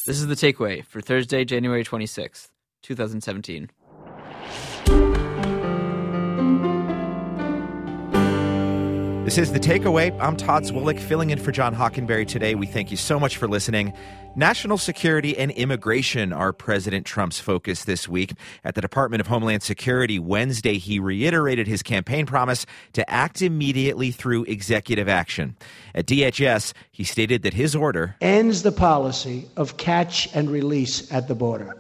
This is The Takeaway for Thursday, January 26th, 2017. This is The Takeaway. I'm Todd Zwillich, filling in for John Hockenberry today. We thank you so much for listening. National security and immigration are President Trump's focus this week. At the Department of Homeland Security Wednesday, he reiterated his campaign promise to act immediately through executive action. At DHS, he stated that his order ends the policy of catch and release at the border,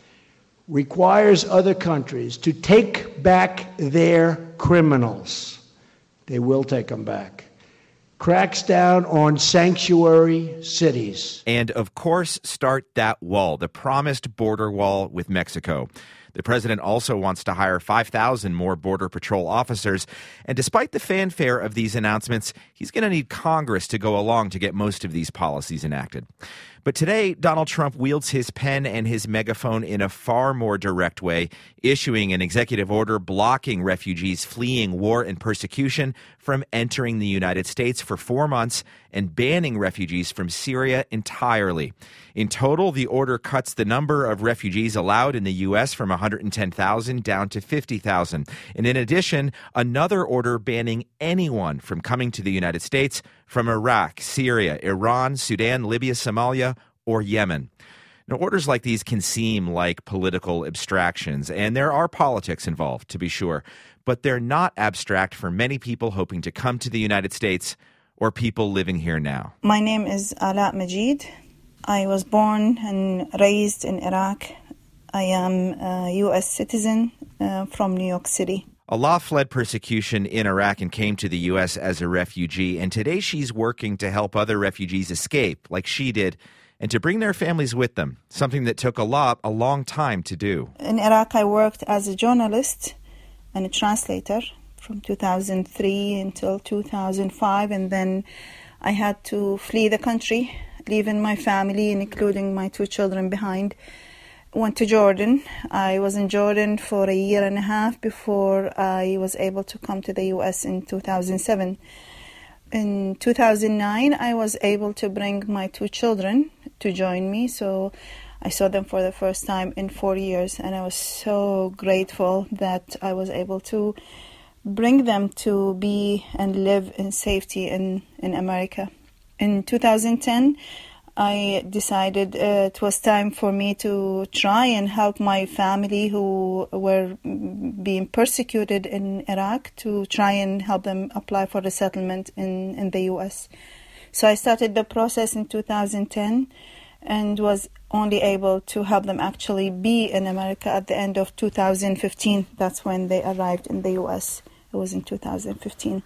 requires other countries to take back their criminals. They will take them back. Cracks down on sanctuary cities. And, of course, start that wall, the promised border wall with Mexico. The president also wants to hire 5,000 more Border Patrol officers. And despite the fanfare of these announcements, he's going to need Congress to go along to get most of these policies enacted. But today, Donald Trump wields his pen and his megaphone in a far more direct way, issuing an executive order blocking refugees fleeing war and persecution from entering the United States for 4 months and banning refugees from Syria entirely. In total, the order cuts the number of refugees allowed in the U.S. from 110,000 down to 50,000. And in addition, another order banning anyone from coming to the United States from Iraq, Syria, Iran, Sudan, Libya, Somalia, or Yemen. Now, orders like these can seem like political abstractions, and there are politics involved, to be sure, but they're not abstract for many people hoping to come to the United States or people living here now. My name is Ala Majid. I was born and raised in Iraq. I am a U.S. citizen from New York City. Ala fled persecution in Iraq and came to the U.S. as a refugee, and today she's working to help other refugees escape, like she did, and to bring their families with them, something that took Ala a long time to do. In Iraq, I worked as a journalist and a translator from 2003 until 2005, and then I had to flee the country, leaving my family, including my 2 children behind. Went to Jordan. I was in Jordan for a year and a half before I was able to come to the U.S. in 2007. In 2009, I was able to bring my 2 children to join me, so I saw them for the first time in 4 years, and I was so grateful that I was able to bring them to be and live in safety in America. In 2010, I decided it was time for me to try and help my family who were being persecuted in Iraq, to try and help them apply for resettlement in the U.S. So I started the process in 2010 and was only able to help them actually be in America at the end of 2015. That's when they arrived in the U.S. It was in 2015.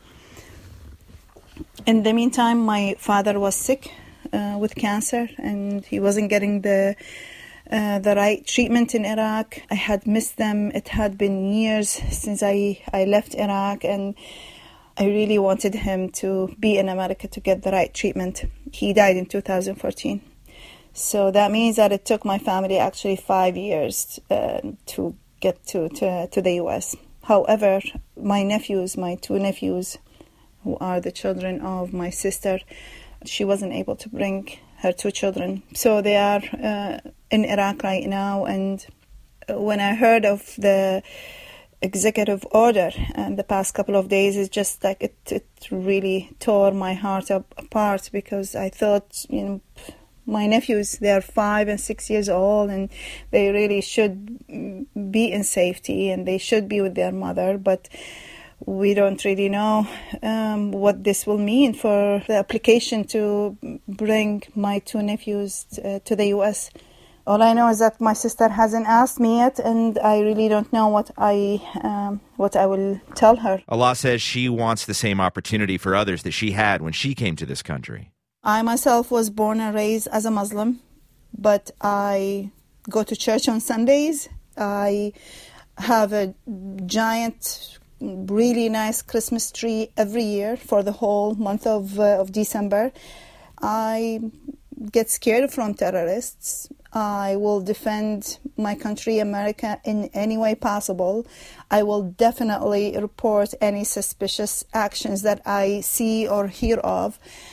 In the meantime, my father was sick with cancer, and he wasn't getting the right treatment in Iraq. I had missed them. It had been years since I left Iraq, and I really wanted him to be in America to get the right treatment. He died in 2014. So that means that it took my family actually 5 years to get to the U.S. However, my 2 nephews, who are the children of my sister, she wasn't able to bring her 2 children. So they are in Iraq right now. And when I heard of the executive order the past couple of days, it's just like it really tore my heart apart, because I thought, my nephews, they are 5 and 6 years old, and they really should be in safety and they should be with their mother. But we don't really know what this will mean for the application to bring my 2 nephews to the U.S. All I know is that my sister hasn't asked me yet, and I really don't know what I will tell her. Ala says she wants the same opportunity for others that she had when she came to this country. I myself was born and raised as a Muslim, but I go to church on Sundays. I have a giant, really nice Christmas tree every year for the whole month of December. I get scared from terrorists. I will defend my country, America, in any way possible. I will definitely report any suspicious actions that I see or hear of.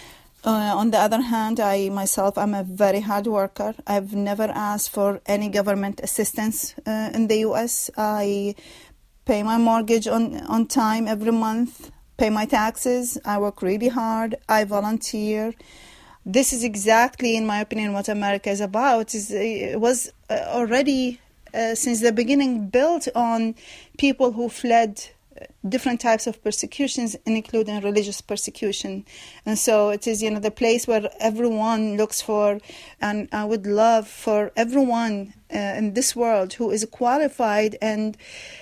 On the other hand, I'm a very hard worker. I've never asked for any government assistance in the U.S. I pay my mortgage on time every month, pay my taxes. I work really hard. I volunteer. This is exactly, in my opinion, what America is about. It was already, since the beginning, built on people who fled different types of persecutions, including religious persecution. And so it is, the place where everyone looks for, and I would love for everyone in this world who is qualified and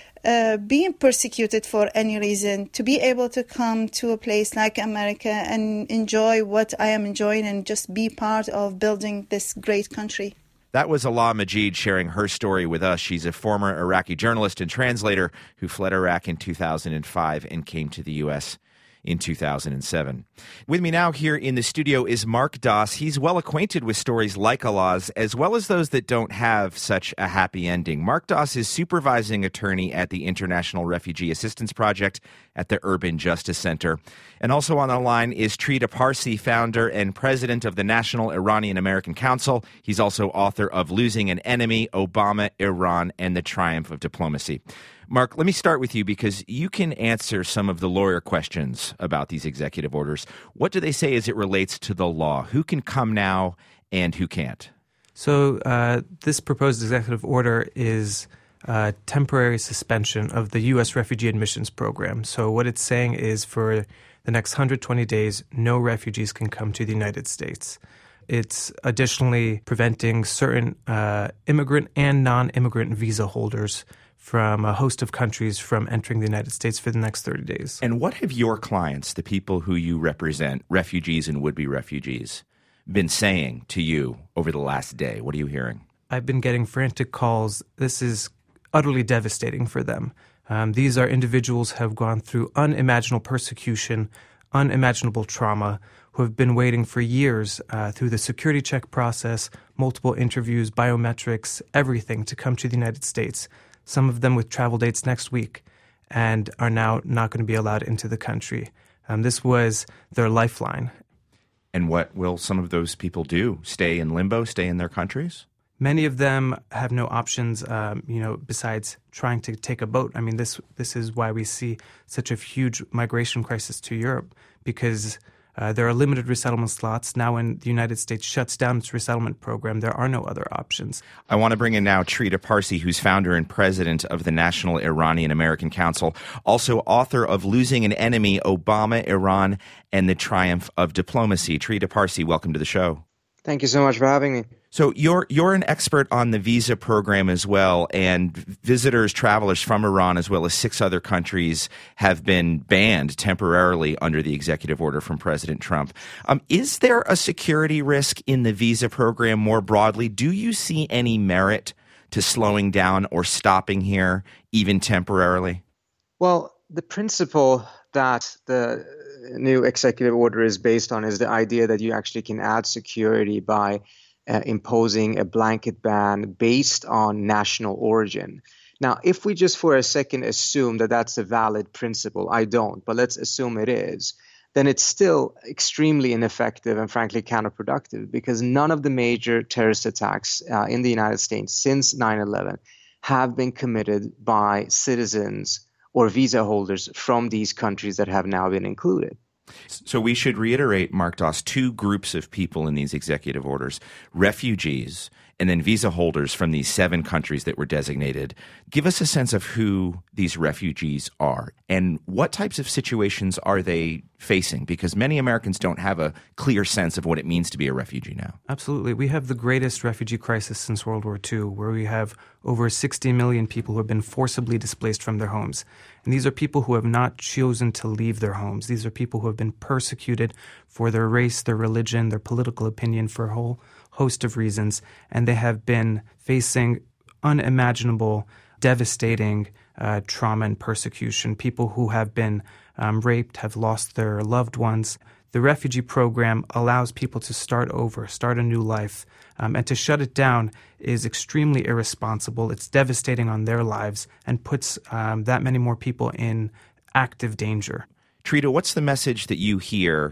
being persecuted for any reason to be able to come to a place like America and enjoy what I am enjoying and just be part of building this great country. That was Alaa Majid sharing her story with us. She's a former Iraqi journalist and translator who fled Iraq in 2005 and came to the U.S. in 2007. With me now here in the studio is Mark Doss. He's well acquainted with stories like Alaa's, as well as those that don't have such a happy ending. Mark Doss is supervising attorney at the International Refugee Assistance Project at the Urban Justice Center. And also on the line is Trita Parsi, founder and president of the National Iranian American Council. He's also author of Losing an Enemy, Obama, Iran, and the Triumph of Diplomacy. Mark, let me start with you because you can answer some of the lawyer questions about these executive orders. What do they say as it relates to the law? Who can come now and who can't? So this proposed executive order is a temporary suspension of the U.S. refugee admissions program. So what it's saying is for the next 120 days, no refugees can come to the United States. It's additionally preventing certain immigrant and non-immigrant visa holders from a host of countries from entering the United States for the next 30 days. And what have your clients, the people who you represent, refugees and would-be refugees, been saying to you over the last day? What are you hearing? I've been getting frantic calls. This is utterly devastating for them. These are individuals who have gone through unimaginable persecution, unimaginable trauma, who have been waiting for years through the security check process, multiple interviews, biometrics, everything to come to the United States. Some of them with travel dates next week, and are now not going to be allowed into the country. This was their lifeline. And what will some of those people do? Stay in limbo, stay in their countries? Many of them have no options, besides trying to take a boat. I mean, this is why we see such a huge migration crisis to Europe, because there are limited resettlement slots. Now when the United States shuts down its resettlement program, there are no other options. I want to bring in now Trita Parsi, who's founder and president of the National Iranian American Council, also author of Losing an Enemy, Obama, Iran, and the Triumph of Diplomacy. Trita Parsi, welcome to the show. Thank you so much for having me. So you're an expert on the visa program as well, and visitors, travelers from Iran as well as 6 other countries have been banned temporarily under the executive order from President Trump. Is there a security risk in the visa program more broadly? Do you see any merit to slowing down or stopping here, even temporarily? Well, the principle that the new executive order is based on is the idea that you actually can add security by imposing a blanket ban based on national origin. Now, if we just for a second assume that that's a valid principle, I don't, but let's assume it is, then it's still extremely ineffective and frankly counterproductive, because none of the major terrorist attacks in the United States since 9/11 have been committed by citizens or visa holders from these countries that have now been included. So we should reiterate, Mark Doss, 2 groups of people in these executive orders: refugees and then visa holders from these 7 countries that were designated. Give us a sense of who these refugees are and what types of situations are they facing, because many Americans don't have a clear sense of what it means to be a refugee now. Absolutely. We have the greatest refugee crisis since World War II, where we have over 60 million people who have been forcibly displaced from their homes. And these are people who have not chosen to leave their homes. These are people who have been persecuted for their race, their religion, their political opinion, for a whole host of reasons. And they have been facing unimaginable, devastating trauma and persecution. People who have been raped, have lost their loved ones. The refugee program allows people to start over, start a new life. And to shut it down is extremely irresponsible. It's devastating on their lives and puts that many more people in active danger. Trita, what's the message that you hear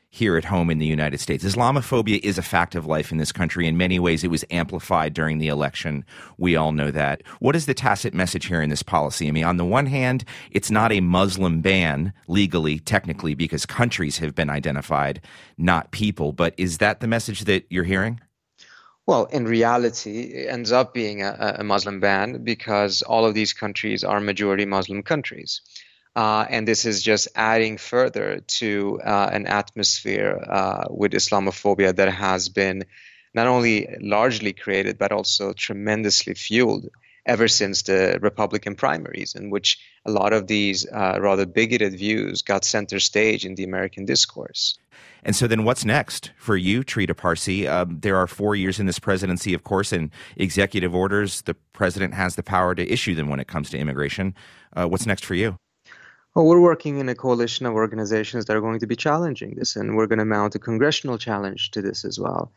here at home in the United States. Islamophobia is a fact of life in this country. In many ways, it was amplified during the election. We all know that. What is the tacit message here in this policy? I mean, on the one hand, it's not a Muslim ban legally, technically, because countries have been identified, not people. But is that the message that you're hearing? Well, in reality, it ends up being a Muslim ban because all of these countries are majority Muslim countries. And this is just adding further to an atmosphere with Islamophobia that has been not only largely created, but also tremendously fueled ever since the Republican primaries, in which a lot of these rather bigoted views got center stage in the American discourse. And so then what's next for you, Trita Parsi? There are 4 years in this presidency, of course, and executive orders. The president has the power to issue them when it comes to immigration. What's next for you? Well, we're working in a coalition of organizations that are going to be challenging this, and we're going to mount a congressional challenge to this as well,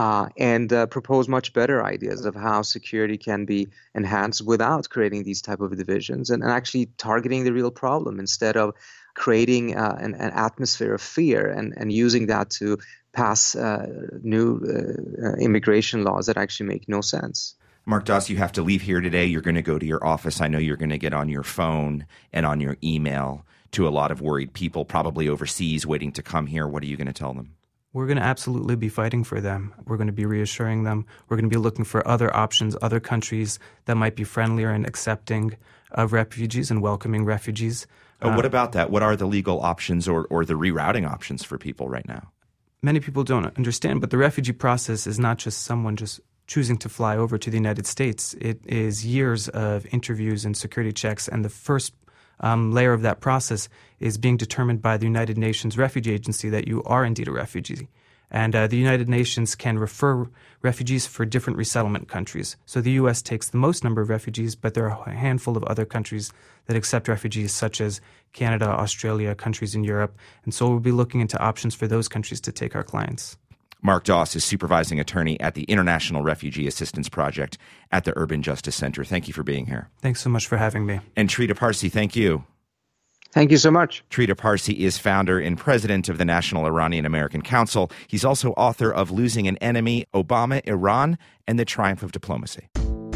and propose much better ideas of how security can be enhanced without creating these type of divisions and actually targeting the real problem instead of creating an atmosphere of fear and using that to pass new immigration laws that actually make no sense. Mark Doss, you have to leave here today. You're going to go to your office. I know you're going to get on your phone and on your email to a lot of worried people, probably overseas, waiting to come here. What are you going to tell them? We're going to absolutely be fighting for them. We're going to be reassuring them. We're going to be looking for other options, other countries that might be friendlier and accepting of refugees and welcoming refugees. What about that? What are the legal options or the rerouting options for people right now? Many people don't understand, but the refugee process is not just someone just choosing to fly over to the United States. It is years of interviews and security checks, and the first layer of that process is being determined by the United Nations Refugee Agency that you are indeed a refugee. And the United Nations can refer refugees for different resettlement countries. So the U.S. takes the most number of refugees, but there are a handful of other countries that accept refugees, such as Canada, Australia, countries in Europe. And so we'll be looking into options for those countries to take our clients. Mark Doss is supervising attorney at the International Refugee Assistance Project at the Urban Justice Center. Thank you for being here. Thanks so much for having me. And Trita Parsi, thank you. Thank you so much. Trita Parsi is founder and president of the National Iranian American Council. He's also author of Losing an Enemy, Obama, Iran, and the Triumph of Diplomacy.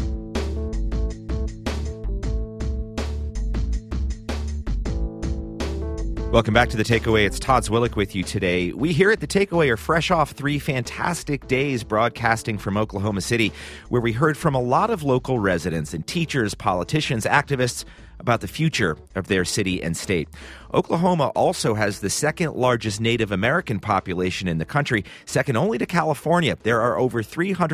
Welcome back to The Takeaway. It's Todd Zwillich with you today. We here at The Takeaway are fresh off 3 fantastic days broadcasting from Oklahoma City, where we heard from a lot of local residents and teachers, politicians, activists about the future of their city and state. Oklahoma also has the second largest Native American population in the country, second only to California. There are over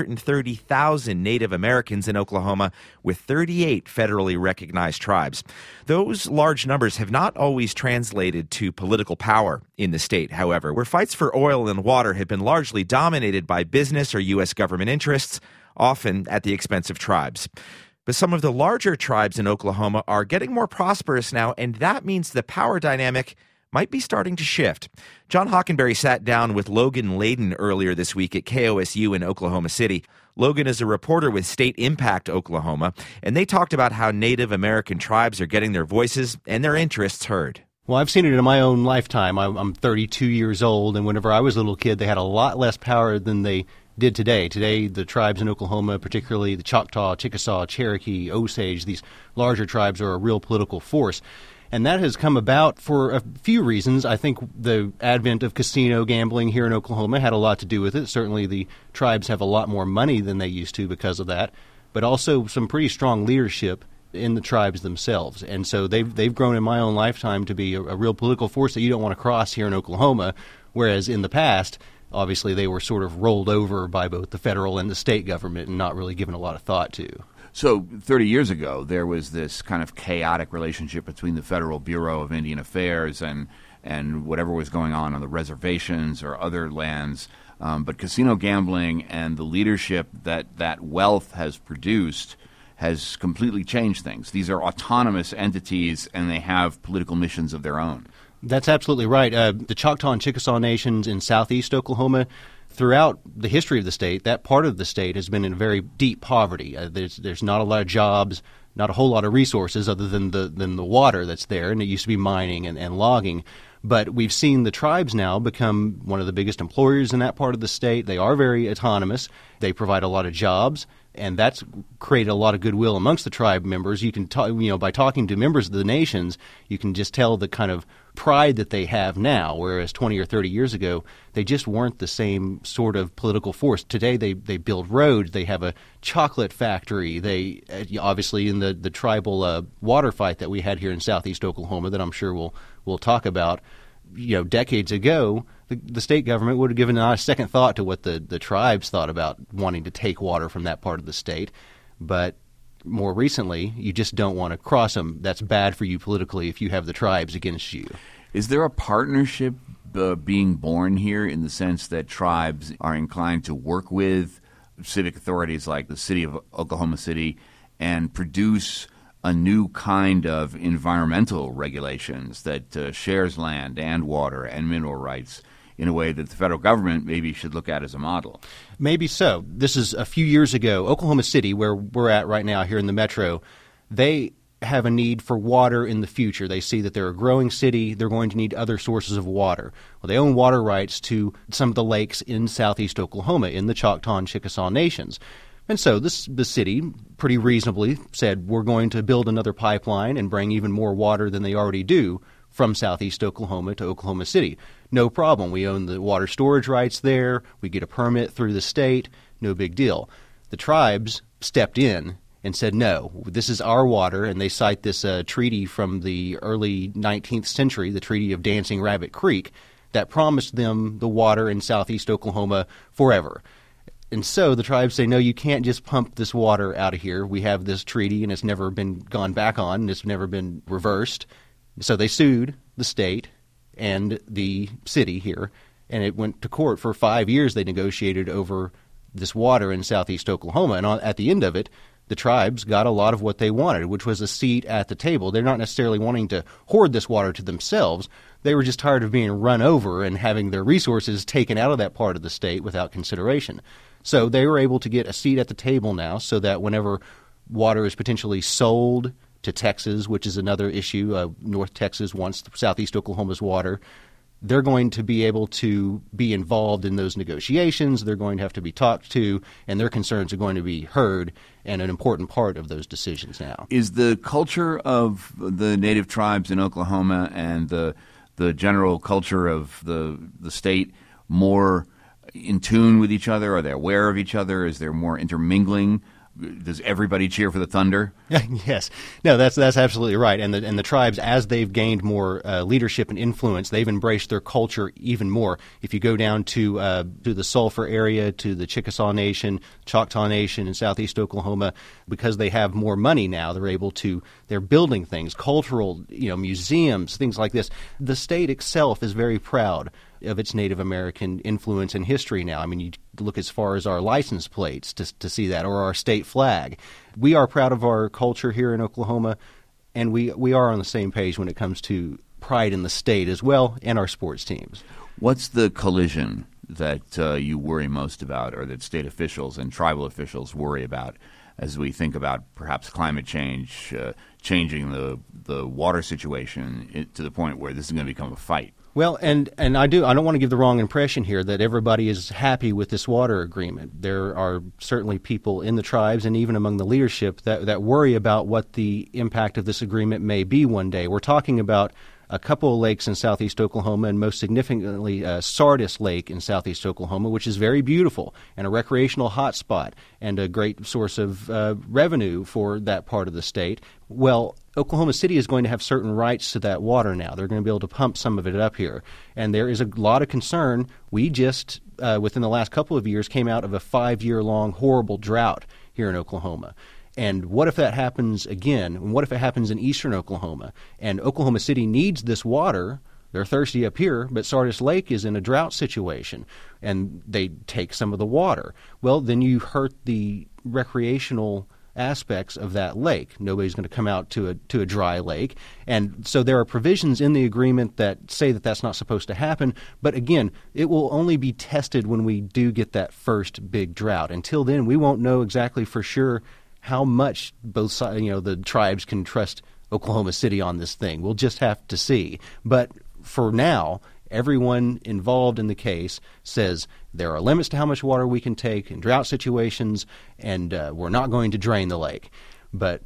330,000 Native Americans in Oklahoma, with 38 federally recognized tribes. Those large numbers have not always translated to political power in the state, however, where fights for oil and water have been largely dominated by business or U.S. government interests, often at the expense of tribes. But some of the larger tribes in Oklahoma are getting more prosperous now, and that means the power dynamic might be starting to shift. John Hockenberry sat down with Logan Layden earlier this week at KOSU in Oklahoma City. Logan is a reporter with State Impact Oklahoma, and they talked about how Native American tribes are getting their voices and their interests heard. Well, I've seen it in my own lifetime. I'm 32 years old, and whenever I was a little kid, they had a lot less power than they did today. Today, the tribes in Oklahoma, particularly the Choctaw, Chickasaw, Cherokee, Osage, these larger tribes are a real political force. And that has come about for a few reasons. I think the advent of casino gambling here in Oklahoma had a lot to do with it. Certainly the tribes have a lot more money than they used to because of that, but also some pretty strong leadership in the tribes themselves. And so they've grown in my own lifetime to be a real political force that you don't want to cross here in Oklahoma, whereas in the past, obviously, they were sort of rolled over by both the federal and the state government and not really given a lot of thought to. So 30 years ago, there was this kind of chaotic relationship between the Federal Bureau of Indian Affairs and whatever was going on the reservations or other lands. But casino gambling and the leadership that wealth has produced has completely changed things. These are autonomous entities, and they have political missions of their own. That's absolutely right. The Choctaw and Chickasaw nations in southeast Oklahoma, throughout the history of the state, that part of the state has been in very deep poverty. There's not a lot of jobs, not a whole lot of resources other than the water that's there, and it used to be mining and logging. But we've seen the tribes now become one of the biggest employers in that part of the state. They are very autonomous. They provide a lot of jobs, and that's created a lot of goodwill amongst the tribe members. You can talk, by talking to members of the nations, you can just tell the kind of pride that they have now, whereas 20 or 30 years ago, they just weren't the same sort of political force. Today, they build roads. They have a chocolate factory. They obviously in the tribal water fight that we had here in southeast Oklahoma that I'm sure we'll talk about. Decades ago, the state government would have given not a second thought to what the tribes thought about wanting to take water from that part of the state. But more recently, you just don't want to cross them. That's bad for you politically if you have the tribes against you. Is there a partnership being born here in the sense that tribes are inclined to work with civic authorities like the city of Oklahoma City and produce a new kind of environmental regulations that shares land and water and mineral rights in a way that the federal government maybe should look at as a model? Maybe so. This is a few years ago. Oklahoma City, where we're at right now here in the metro, they have a need for water in the future. They see that they're a growing city. They're going to need other sources of water. Well, they own water rights to some of the lakes in southeast Oklahoma in the Choctaw and Chickasaw nations. And so the city pretty reasonably said, we're going to build another pipeline and bring even more water than they already do from southeast Oklahoma to Oklahoma City. No problem. We own the water storage rights there. We get a permit through the state. No big deal. The tribes stepped in and said, no, this is our water, and they cite this treaty from the early 19th century, the Treaty of Dancing Rabbit Creek, that promised them the water in southeast Oklahoma forever. And so the tribes say, no, you can't just pump this water out of here. We have this treaty, and it's never been gone back on, and it's never been reversed. So they sued the state and the city here, and it went to court. For 5 years they negotiated over this water in southeast Oklahoma, and at the end of it, the tribes got a lot of what they wanted, which was a seat at the table. They're not necessarily wanting to hoard this water to themselves. They were just tired of being run over and having their resources taken out of that part of the state without consideration. So they were able to get a seat at the table now so that whenever water is potentially sold to Texas, which is another issue, North Texas wants southeast Oklahoma's water, they're going to be able to be involved in those negotiations. They're going to have to be talked to, and their concerns are going to be heard and an important part of those decisions now. Is the culture of the native tribes in Oklahoma and the general culture of the state more in tune with each other? Are they aware of each other? Is there more intermingling? Does everybody cheer for the Thunder? Yes. No, that's absolutely right. And the tribes, as they've gained more leadership and influence, they've embraced their culture even more. If you go down to the Sulphur area, to the Chickasaw Nation, Choctaw Nation in southeast Oklahoma, because they have more money now, they're building things, cultural, museums, things like this. The state itself is very proud of its Native American influence and history now. I mean, you look as far as our license plates to see that, or our state flag. We are proud of our culture here in Oklahoma, and we are on the same page when it comes to pride in the state as well, and our sports teams. What's the collision that you worry most about, or that state officials and tribal officials worry about as we think about perhaps climate change, changing the water situation to the point where this is going to become a fight? Well, and I don't want to give the wrong impression here that everybody is happy with this water agreement. There are certainly people in the tribes and even among the leadership that worry about what the impact of this agreement may be one day. We're talking about a couple of lakes in southeast Oklahoma, and most significantly Sardis Lake in southeast Oklahoma, which is very beautiful and a recreational hotspot and a great source of revenue for that part of the state. Well, Oklahoma City is going to have certain rights to that water now. They're going to be able to pump some of it up here. And there is a lot of concern. We just, within the last couple of years, came out of a 5-year-long horrible drought here in Oklahoma. And what if that happens again? And what if it happens in eastern Oklahoma? And Oklahoma City needs this water. They're thirsty up here, but Sardis Lake is in a drought situation, and they take some of the water. Well, then you hurt the recreational aspects of that lake. Nobody's going to come out to a dry lake. And so there are provisions in the agreement that say that that's not supposed to happen. But again, it will only be tested when we do get that first big drought. Until then, we won't know exactly for sure how much both sides, the tribes can trust Oklahoma City on this thing. We'll just have to see. But for now, everyone involved in the case says there are limits to how much water we can take in drought situations, and we're not going to drain the lake. But,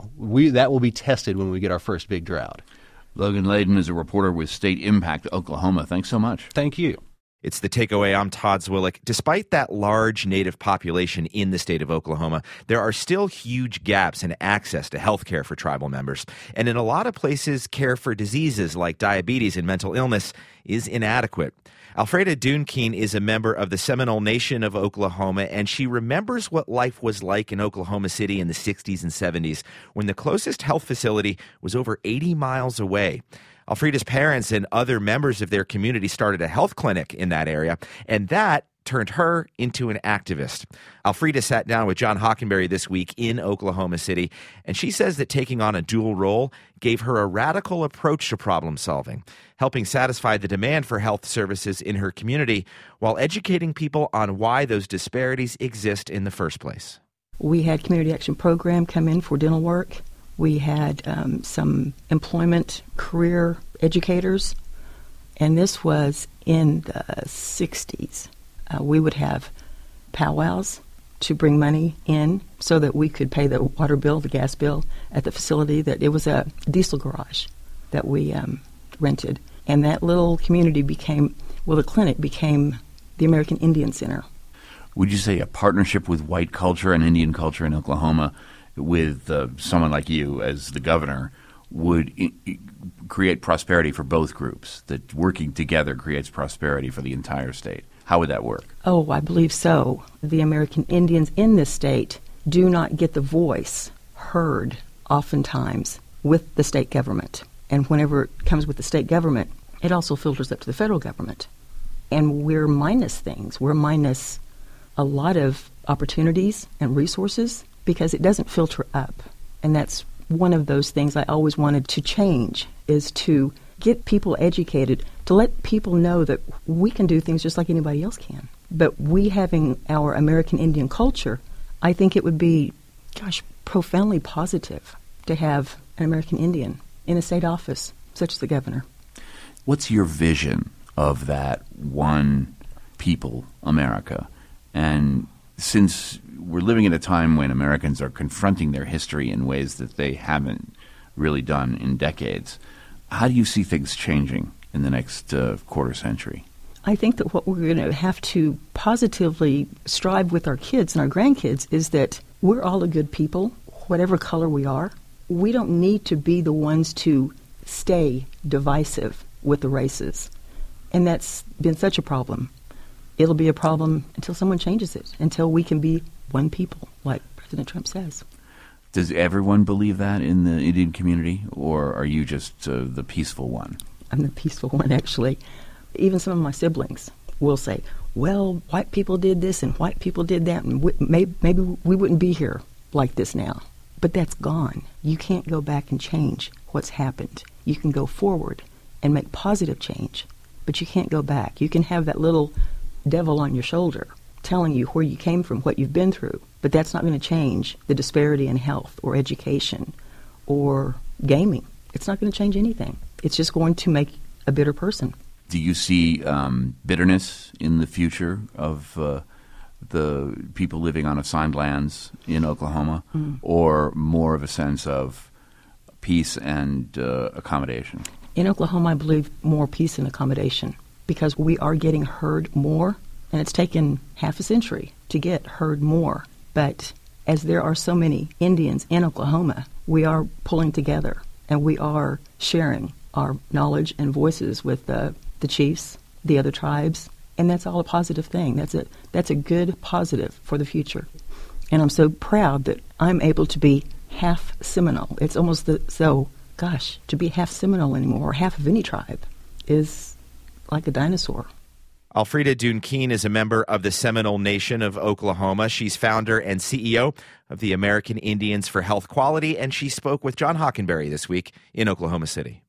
that will be tested when we get our first big drought. Logan Layden is a reporter with State Impact Oklahoma. Thanks so much. Thank you. It's The Takeaway. I'm Todd Zwillich. Despite that large Native population in the state of Oklahoma, there are still huge gaps in access to health care for tribal members. And in a lot of places, care for diseases like diabetes and mental illness is inadequate. Alfreda Dunkeen is a member of the Seminole Nation of Oklahoma, and she remembers what life was like in Oklahoma City in the 60s and 70s when the closest health facility was over 80 miles away. Alfreda's parents and other members of their community started a health clinic in that area, and that turned her into an activist. Alfreda sat down with John Hockenberry this week in Oklahoma City, and she says that taking on a dual role gave her a radical approach to problem solving, helping satisfy the demand for health services in her community while educating people on why those disparities exist in the first place. We had Community Action Program come in for dental work. We had some employment career educators, and this was in the 60s. We would have powwows to bring money in so that we could pay the water bill, the gas bill at the facility. That it was a diesel garage that we rented. And that little community the clinic became the American Indian Center. Would you say a partnership with white culture and Indian culture in Oklahoma with someone like you as the governor would create prosperity for both groups, that working together creates prosperity for the entire state? How would that work? Oh, I believe so. The American Indians in this state do not get the voice heard oftentimes with the state government. And whenever it comes with the state government, it also filters up to the federal government. And we're minus things. We're minus a lot of opportunities and resources because it doesn't filter up. And that's one of those things I always wanted to change, is to get people educated, to let people know that we can do things just like anybody else can. But we having our American Indian culture, I think it would be, profoundly positive to have an American Indian in a state office, such as the governor. What's your vision of that one people, America? And since we're living at a time when Americans are confronting their history in ways that they haven't really done in decades, how do you see things changing in the next quarter century? I think that what we're going to have to positively strive with our kids and our grandkids is that we're all a good people, whatever color we are. We don't need to be the ones to stay divisive with the races. And that's been such a problem. It'll be a problem until someone changes it, until we can be one people, like President Trump says. Does everyone believe that in the Indian community, or are you just the peaceful one? I'm the peaceful one, actually. Even some of my siblings will say, well, white people did this and white people did that, and maybe we wouldn't be here like this now. But that's gone. You can't go back and change what's happened. You can go forward and make positive change, but you can't go back. You can have that little devil on your shoulder telling you where you came from, what you've been through, but that's not going to change the disparity in health or education or gaming. It's not going to change anything. It's just going to make a bitter person. Do you see bitterness in the future of the people living on assigned lands in Oklahoma, or more of a sense of peace and accommodation? In Oklahoma, I believe more peace and accommodation, because we are getting heard more, and it's taken half a century to get heard more. But as there are so many Indians in Oklahoma, we are pulling together, and we are sharing our knowledge and voices with the chiefs, the other tribes, and that's all a positive thing. That's a good positive for the future. And I'm so proud that I'm able to be half Seminole. It's almost to be half Seminole anymore, or half of any tribe, is like a dinosaur. Alfreda Duncan is a member of the Seminole Nation of Oklahoma. She's founder and CEO of the American Indians for Health Quality, and she spoke with John Hockenberry this week in Oklahoma City.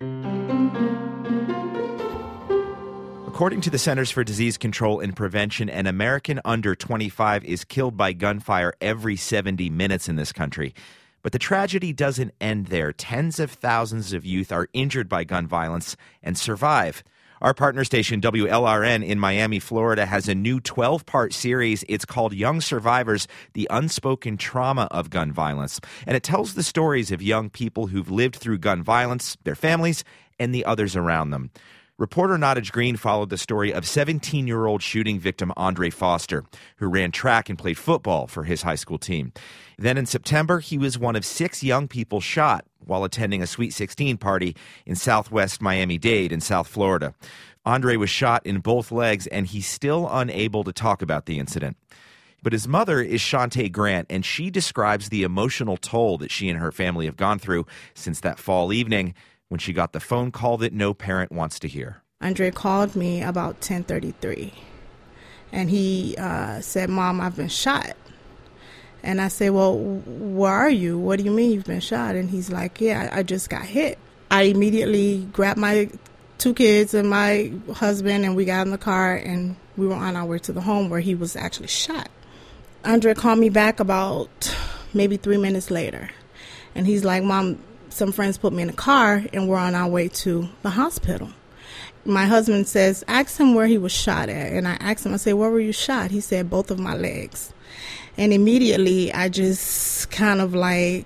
According to the Centers for Disease Control and Prevention, an American under 25 is killed by gunfire every 70 minutes in this country. But the tragedy doesn't end there. Tens of thousands of youth are injured by gun violence and survive. Our partner station, WLRN in Miami, Florida, has a new 12-part series. It's called Young Survivors, The Unspoken Trauma of Gun Violence. And it tells the stories of young people who've lived through gun violence, their families, and the others around them. Reporter Nottage Green followed the story of 17-year-old shooting victim Andre Foster, who ran track and played football for his high school team. Then in September, he was one of 6 young people shot while attending a Sweet 16 party in southwest Miami-Dade in South Florida. Andre was shot in both legs, and he's still unable to talk about the incident. But his mother is Shantae Grant, and she describes the emotional toll that she and her family have gone through since that fall evening when she got the phone call that no parent wants to hear. Andre called me about 10:33, and he said, "Mom, I've been shot." And I said, "Well, where are you? What do you mean you've been shot?" And he's like, "Yeah, I just got hit." I immediately grabbed my 2 kids and my husband, and we got in the car, and we were on our way to the home where he was actually shot. Andre called me back about maybe 3 minutes later, and he's like, "Mom, some friends put me in a car, and we're on our way to the hospital." My husband says, "Ask him where he was shot at." And I asked him, I said, "Where were you shot?" He said, "Both of my legs." And immediately I just kind of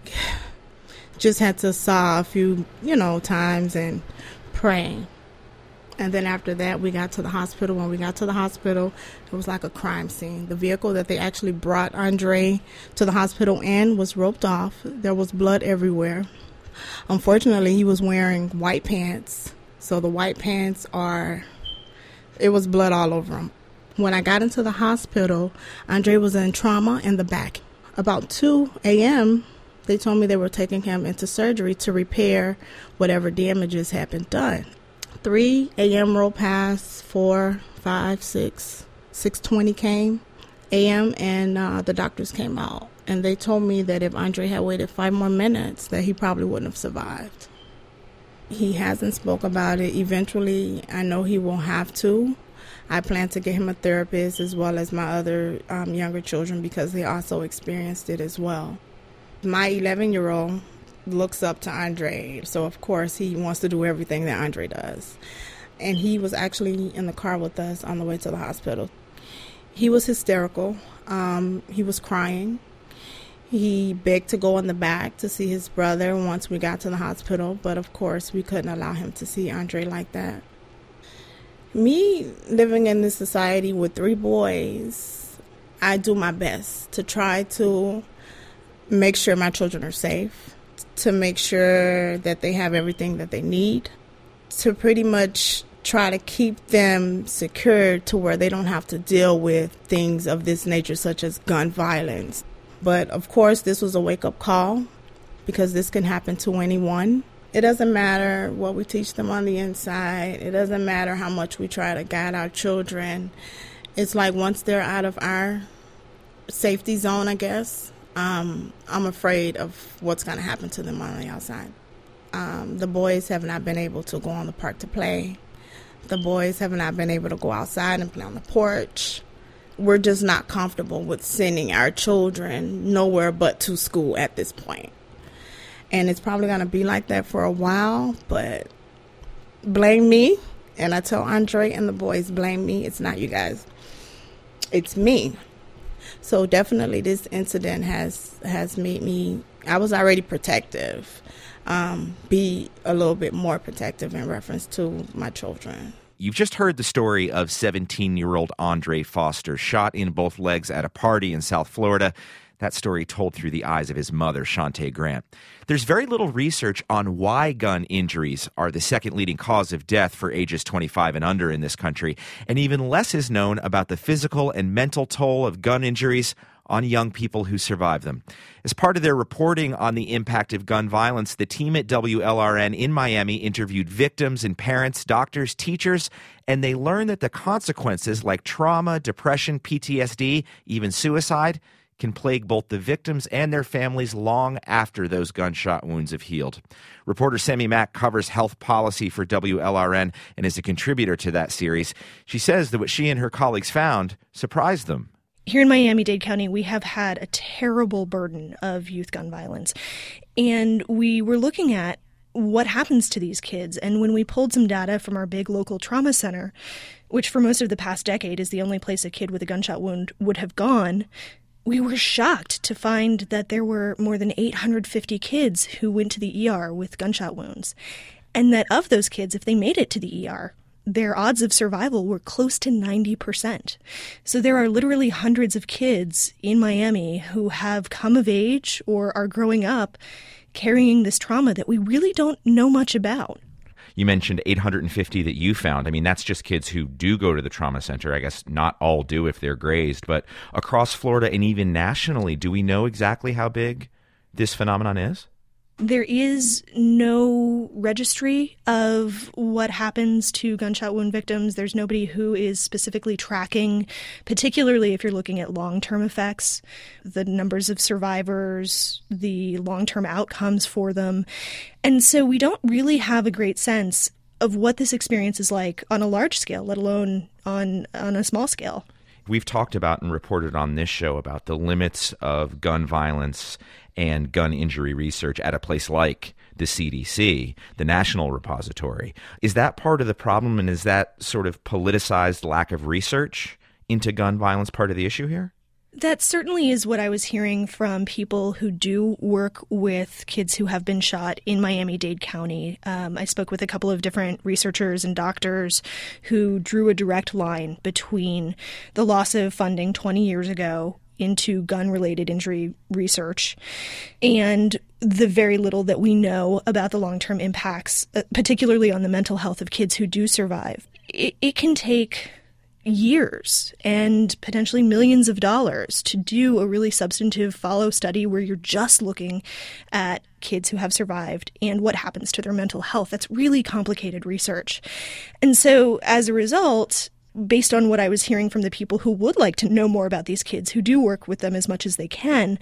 just had to sob a few, times and pray. And then after that, we got to the hospital. When we got to the hospital, it was like a crime scene. The vehicle that they actually brought Andre to the hospital in was roped off. There was blood everywhere. Unfortunately, he was wearing white pants. So the white pants it was blood all over him. When I got into the hospital, Andre was in trauma in the back. About 2 a.m., they told me they were taking him into surgery to repair whatever damages had been done. 3 a.m. rolled past, 4, 5, 6, 6:20 came a.m., and the doctors came out. And they told me that if Andre had waited 5 more minutes, that he probably wouldn't have survived. He hasn't spoke about it. Eventually, I know he will have to. I plan to get him a therapist as well as my other younger children because they also experienced it as well. My 11-year-old looks up to Andre, so of course he wants to do everything that Andre does. And he was actually in the car with us on the way to the hospital. He was hysterical. He was crying. He begged to go in the back to see his brother once we got to the hospital, but of course we couldn't allow him to see Andre like that. Me living in this society with 3 boys, I do my best to try to make sure my children are safe, to make sure that they have everything that they need, to pretty much try to keep them secure to where they don't have to deal with things of this nature, such as gun violence. But of course, this was a wake-up call because this can happen to anyone. It doesn't matter what we teach them on the inside. It doesn't matter how much we try to guide our children. It's like once they're out of our safety zone, I guess, I'm afraid of what's going to happen to them on the outside. The boys have not been able to go on the park to play. The boys have not been able to go outside and play on the porch. We're just not comfortable with sending our children nowhere but to school at this point. And it's probably going to be like that for a while, but blame me. And I tell Andre and the boys, blame me. It's not you guys. It's me. So definitely this incident has made me, I was already protective, be a little bit more protective in reference to my children. You've just heard the story of 17-year-old Andre Foster, shot in both legs at a party in South Florida. That story told through the eyes of his mother, Shantae Grant. There's very little research on why gun injuries are the second leading cause of death for ages 25 and under in this country, and even less is known about the physical and mental toll of gun injuries on young people who survive them. As part of their reporting on the impact of gun violence, the team at WLRN in Miami interviewed victims and parents, doctors, teachers, and they learned that the consequences like trauma, depression, PTSD, even suicide can plague both the victims and their families long after those gunshot wounds have healed. Reporter Sami Mack covers health policy for WLRN and is a contributor to that series. She says that what she and her colleagues found surprised them. Here in Miami-Dade County, we have had a terrible burden of youth gun violence. And we were looking at what happens to these kids. And when we pulled some data from our big local trauma center, which for most of the past decade is the only place a kid with a gunshot wound would have gone, we were shocked to find that there were more than 850 kids who went to the ER with gunshot wounds. And that of those kids, if they made it to the ER, their odds of survival were close to 90%. So there are literally hundreds of kids in Miami who have come of age or are growing up carrying this trauma that we really don't know much about. You mentioned 850 that you found. I mean, that's just kids who do go to the trauma center. I guess not all do if they're grazed. But across Florida and even nationally, do we know exactly how big this phenomenon is? There is no registry of what happens to gunshot wound victims. There's nobody who is specifically tracking, particularly if you're looking at long-term effects, the numbers of survivors, the long-term outcomes for them. And so we don't really have a great sense of what this experience is like on a large scale, let alone on a small scale. We've talked about and reported on this show about the limits of gun violence and gun injury research at a place like the CDC, the National Repository. Is that part of the problem, and is that sort of politicized lack of research into gun violence part of the issue here? That certainly is what I was hearing from people who do work with kids who have been shot in Miami-Dade County. I spoke with a couple of different researchers and doctors who drew a direct line between the loss of funding 20 years ago into gun-related injury research and the very little that we know about the long-term impacts, particularly on the mental health of kids who do survive. It can take years and potentially millions of dollars to do a really substantive follow study where you're just looking at kids who have survived and what happens to their mental health. That's really complicated research. And so as a result, based on what I was hearing from the people who would like to know more about these kids, who do work with them as much as they can,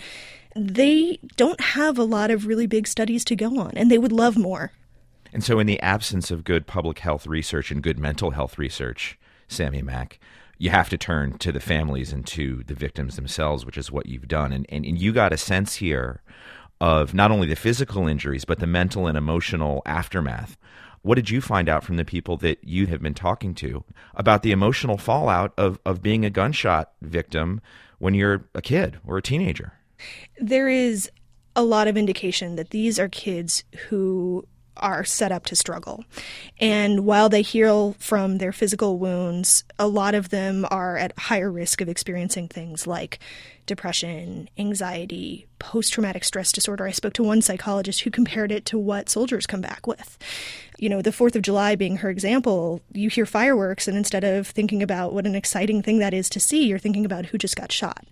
they don't have a lot of really big studies to go on, and they would love more. And so in the absence of good public health research and good mental health research, Sami Mack, you have to turn to the families and to the victims themselves, which is what you've done. And you got a sense here of not only the physical injuries, but the mental and emotional aftermath. What did you find out from the people that you have been talking to about the emotional fallout of being a gunshot victim when you're a kid or a teenager? There is a lot of indication that these are kids who are set up to struggle. And while they heal from their physical wounds, a lot of them are at higher risk of experiencing things like depression, anxiety, post-traumatic stress disorder. I spoke to one psychologist who compared it to what soldiers come back with. You know, the 4th of July being her example, you hear fireworks, and instead of thinking about what an exciting thing that is to see, you're thinking about who just got shot.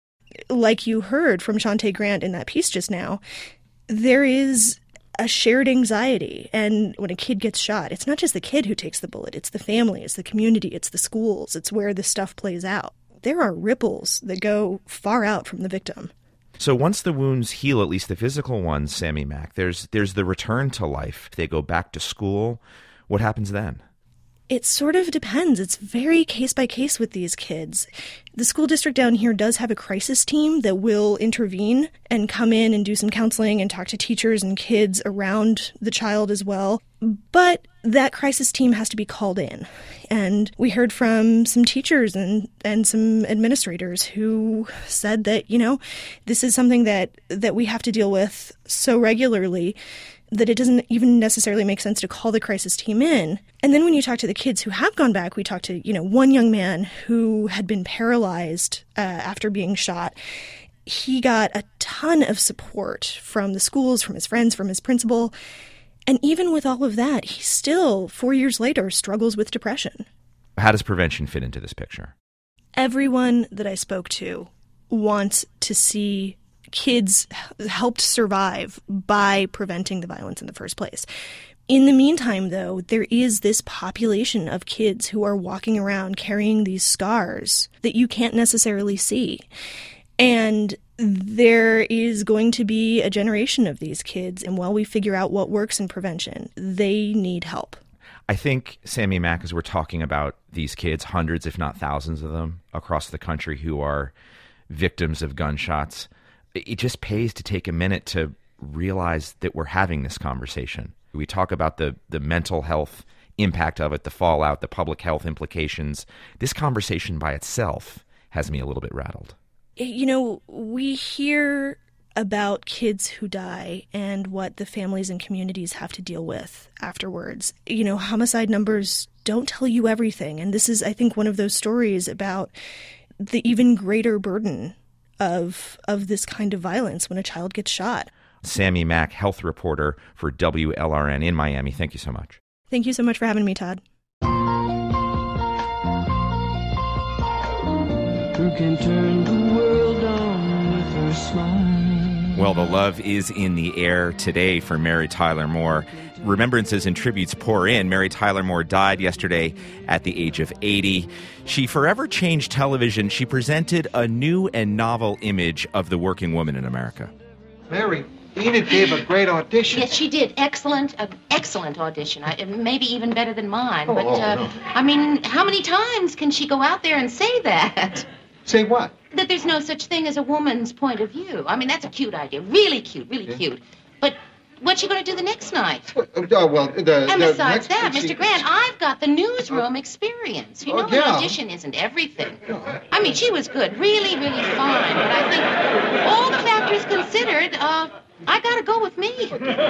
Like you heard from Shante Grant in that piece just now, there is a shared anxiety. And when a kid gets shot, it's not just the kid who takes the bullet. It's the family, it's the community, it's the schools, it's where this stuff plays out. There are ripples that go far out from the victim. So once the wounds heal, at least the physical ones, Sami Mack, there's the return to life. They go back to school. What happens then? It sort of depends. It's very case by case with these kids. The school district down here does have a crisis team that will intervene and come in and do some counseling and talk to teachers and kids around the child as well. But that crisis team has to be called in. And we heard from some teachers and some administrators who said that, you know, this is something that we have to deal with so regularly that it doesn't even necessarily make sense to call the crisis team in. And then when you talk to the kids who have gone back, we talked to, one young man who had been paralyzed after being shot. He got a ton of support from the schools, from his friends, from his principal. And even with all of that, he still, 4 years later, struggles with depression. How does prevention fit into this picture? Everyone that I spoke to wants to see kids helped survive by preventing the violence in the first place. In the meantime, though, there is this population of kids who are walking around carrying these scars that you can't necessarily see. And there is going to be a generation of these kids, and while we figure out what works in prevention, they need help. I think, Sammy Mack, as we're talking about these kids, hundreds if not thousands of them across the country who are victims of gunshots, it just pays to take a minute to realize that we're having this conversation. We talk about the mental health impact of it, the fallout, the public health implications. This conversation by itself has me a little bit rattled. You know, we hear about kids who die and what the families and communities have to deal with afterwards. You know, homicide numbers don't tell you everything. And this is, I think, one of those stories about the even greater burden of this kind of violence when a child gets shot. Sammy Mack, health reporter for WLRN in Miami. Thank you so much. Thank you so much for having me, Todd. Who can turn the world on with her smile? Well, the love is in the air today for Mary Tyler Moore. Remembrances and tributes pour in. Mary Tyler Moore died yesterday at the age of 80. She forever changed television. She presented a new and novel image of the working woman in America. Mary, Enid gave a great audition. Yes, she did. Excellent audition. Maybe even better than mine. No. I mean, how many times can she go out there and say that? Say what? That there's no such thing as a woman's point of view. I mean, that's a cute idea. Really cute, really cute. But what's she going to do the next night? And besides that, Mr. Grant, I've got the newsroom experience. You know, an audition isn't everything. I mean, she was good. Really, really fine. But I think all the factors considered, I got to go with me.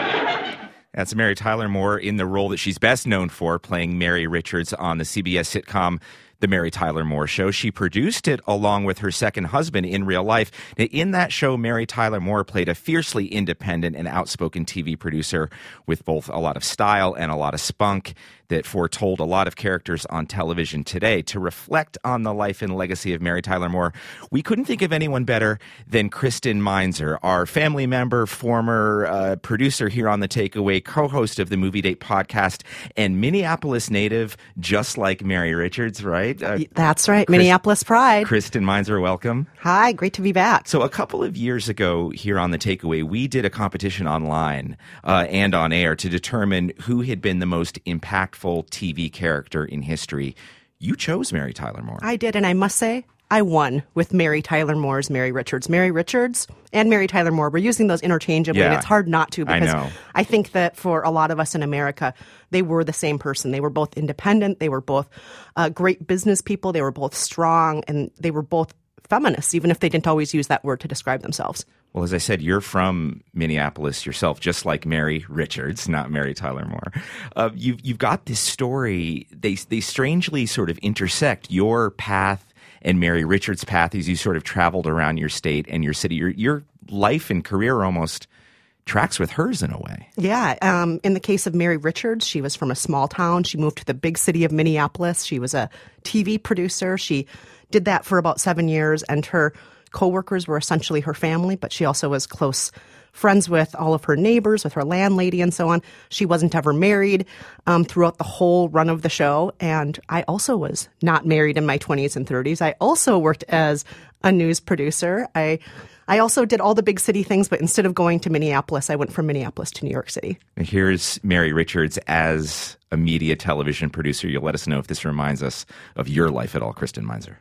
That's Mary Tyler Moore in the role that she's best known for, playing Mary Richards on the CBS sitcom The Mary Tyler Moore Show. She produced it along with her second husband in real life. Now, in that show, Mary Tyler Moore played a fiercely independent and outspoken TV producer with both a lot of style and a lot of spunk that foretold a lot of characters on television today. To reflect on the life and legacy of Mary Tyler Moore, we couldn't think of anyone better than Kristen Meinzer, our family member, former producer here on The Takeaway, co-host of the Movie Date podcast, and Minneapolis native, just like Mary Richards, right? That's right. Minneapolis pride. Kristen Meinzer, welcome. Hi, great to be back. So a couple of years ago here on The Takeaway, we did a competition online and on air to determine who had been the most impactful TV character in history. You chose Mary Tyler Moore. I did, and I must say, I won with Mary Tyler Moore's Mary Richards. Mary Richards and Mary Tyler Moore, we're using those interchangeably, and it's hard not to, because I think that for a lot of us in America, they were the same person. They were both independent, they were both great business people, they were both strong, and they were both feminists, even if they didn't always use that word to describe themselves. Well, as I said, you're from Minneapolis yourself, just like Mary Richards, not Mary Tyler Moore. You've got this story. They strangely sort of intersect, your path and Mary Richards' path, as you sort of traveled around your state and your city. Your life and career almost tracks with hers in a way. Yeah. In the case of Mary Richards, she was from a small town. She moved to the big city of Minneapolis. She was a TV producer. She did that for about 7 years, and her coworkers were essentially her family, but she also was close friends with all of her neighbors, with her landlady and so on. She wasn't ever married throughout the whole run of the show. And I also was not married in my 20s and 30s. I also worked as a news producer. I also did all the big city things, but instead of going to Minneapolis, I went from Minneapolis to New York City. Here's Mary Richards as a media television producer. You'll let us know if this reminds us of your life at all, Kristen Meinzer.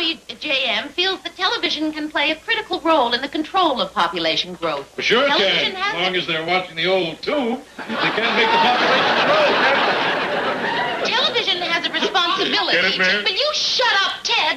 WJM feels that television can play a critical role in the control of population growth. For sure can, as long as they're watching the old tube. They can't make the population grow. Television has a responsibility. Get it, Mary? Will you shut up, Ted?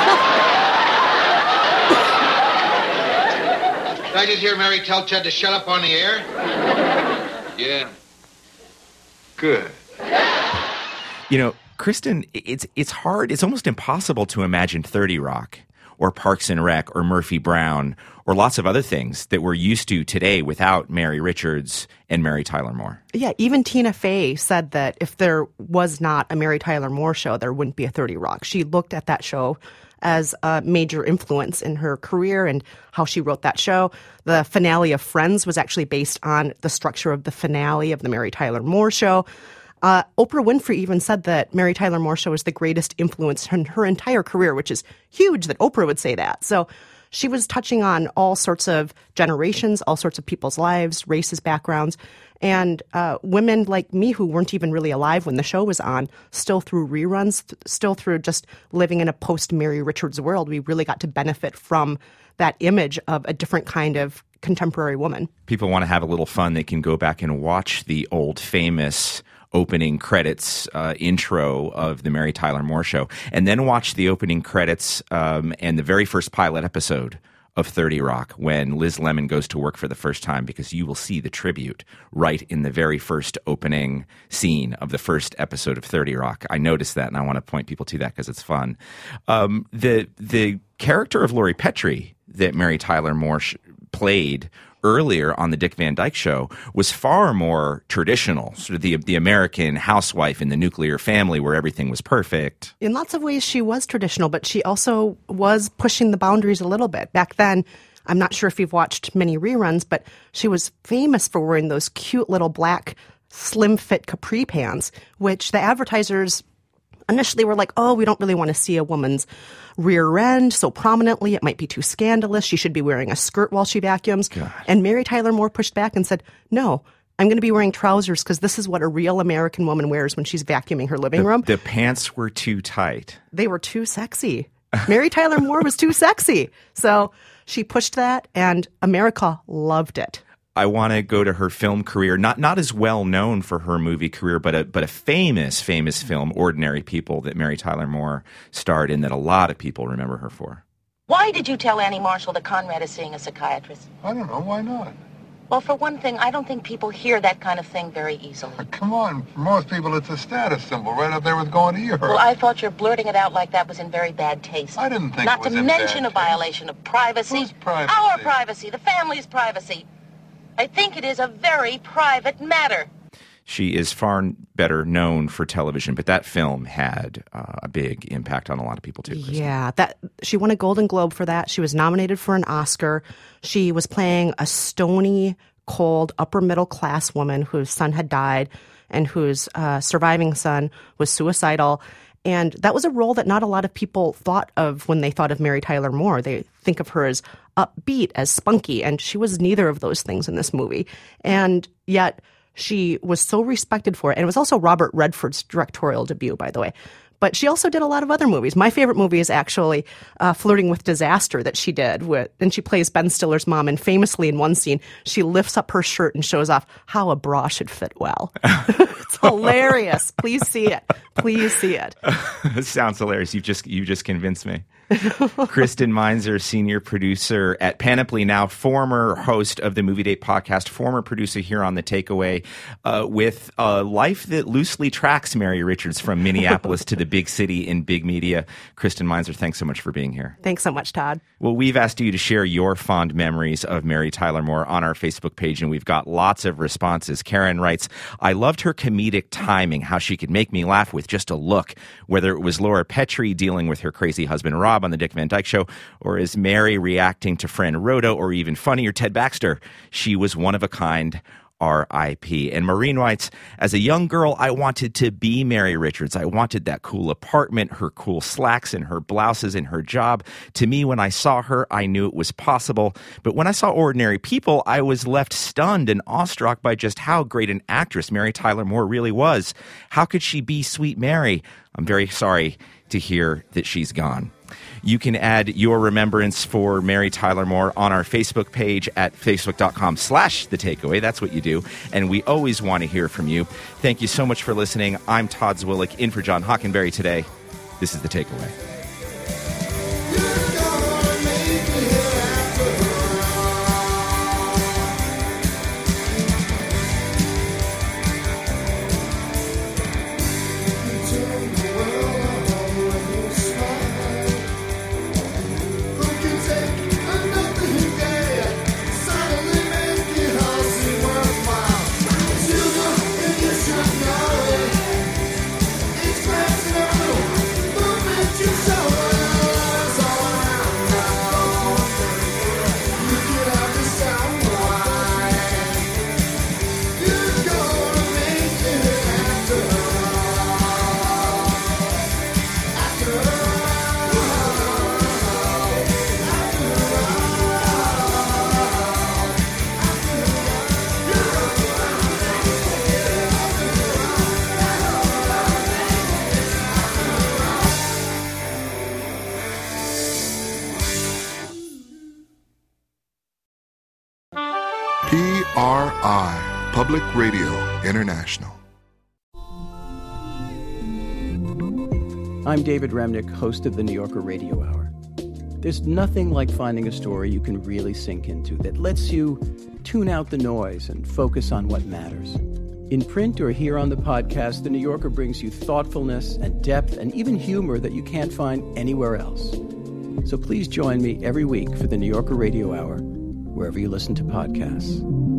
Did I just hear Mary tell Ted to shut up on the air? Yeah. Good. You know, Kristen, it's hard, it's almost impossible to imagine 30 Rock or Parks and Rec or Murphy Brown or lots of other things that we're used to today without Mary Richards and Mary Tyler Moore. Yeah, even Tina Fey said that if there was not a Mary Tyler Moore show, there wouldn't be a 30 Rock. She looked at that show as a major influence in her career and how she wrote that show. The finale of Friends was actually based on the structure of the finale of the Mary Tyler Moore Show. Oprah Winfrey even said that Mary Tyler Moore Show is the greatest influence in her entire career, which is huge that Oprah would say that. So she was touching on all sorts of generations, all sorts of people's lives, races, backgrounds, and women like me who weren't even really alive when the show was on, still through reruns, still through just living in a post-Mary Richards world, we really got to benefit from that image of a different kind of contemporary woman. People want to have a little fun. They can go back and watch the old famous opening credits intro of the Mary Tyler Moore Show, and then watch the opening credits and the very first pilot episode of 30 Rock when Liz Lemon goes to work for the first time, because you will see the tribute right in the very first opening scene of the first episode of 30 Rock. I noticed that, and I want to point people to that because it's fun. The character of Lori Petrie that Mary Tyler Moore played earlier on the Dick Van Dyke Show was far more traditional, sort of the American housewife in the nuclear family where everything was perfect. In lots of ways, she was traditional, but she also was pushing the boundaries a little bit. Back then, I'm not sure if you've watched many reruns, but she was famous for wearing those cute little black slim fit capri pants, which the advertisers initially were like, oh, we don't really want to see a woman's rear end so prominently. It might be too scandalous. She should be wearing a skirt while she vacuums. God. And Mary Tyler Moore pushed back and said, no, I'm going to be wearing trousers because this is what a real American woman wears when she's vacuuming her living room. The pants were too tight. They were too sexy. Mary Tyler Moore was too sexy. So she pushed that, and America loved it. I want to go to her film career, not as well known for her movie career, but a famous film, Ordinary People, that Mary Tyler Moore starred in, that a lot of people remember her for. Why did you tell Annie Marshall that Conrad is seeing a psychiatrist? I don't know. Why not? Well, for one thing, I don't think people hear that kind of thing very easily. Come on. For most people, it's a status symbol right up there with going to Europe. Well, I thought your blurting it out like that was in very bad taste. I didn't think not it was to mention a violation of privacy. Whose privacy? Our privacy, the family's privacy. I think it is a very private matter. She is far better known for television, but that film had a big impact on a lot of people too. Kristen. Yeah, she won a Golden Globe for that. She was nominated for an Oscar. She was playing a stony, cold, upper middle class woman whose son had died and whose surviving son was suicidal. And that was a role that not a lot of people thought of when they thought of Mary Tyler Moore. They think of her as upbeat, as spunky, and she was neither of those things in this movie. And yet she was so respected for it. And it was also Robert Redford's directorial debut, by the way. But she also did a lot of other movies. My favorite movie is actually Flirting with Disaster that she did. And she plays Ben Stiller's mom. And famously in one scene, she lifts up her shirt and shows off how a bra should fit well. It's hilarious. Please see it. Please see it. It sounds hilarious. You just convinced me. Kristen Meinzer, senior producer at Panoply, now former host of the Movie Date podcast, former producer here on The Takeaway, with a life that loosely tracks Mary Richards from Minneapolis to the big city in big media. Kristen Meinzer, thanks so much for being here. Thanks so much, Todd. Well, we've asked you to share your fond memories of Mary Tyler Moore on our Facebook page, and we've got lots of responses. Karen writes, I loved her comedic timing, how she could make me laugh with just a look, whether it was Laura Petrie dealing with her crazy husband Rob on the Dick Van Dyke Show, or as Mary reacting to friend Rhoda, or even funnier, Ted Baxter. She was one of a kind. R.I.P. And Maureen writes, as a young girl, I wanted to be Mary Richards. I wanted that cool apartment, her cool slacks and her blouses and her job. To me, when I saw her, I knew it was possible. But when I saw Ordinary People, I was left stunned and awestruck by just how great an actress Mary Tyler Moore really was. How could she be Sweet Mary? I'm very sorry to hear that she's gone. You can add your remembrance for Mary Tyler Moore on our Facebook page at facebook.com/The Takeaway. That's what you do. And we always want to hear from you. Thank you so much for listening. I'm Todd Zwillich, in for John Hockenberry today. This is The Takeaway. You PRI, Public Radio International. I'm David Remnick, host of the New Yorker Radio Hour. There's nothing like finding a story you can really sink into that lets you tune out the noise and focus on what matters. In print or here on the podcast, The New Yorker brings you thoughtfulness and depth and even humor that you can't find anywhere else. So please join me every week for the New Yorker Radio Hour, wherever you listen to podcasts.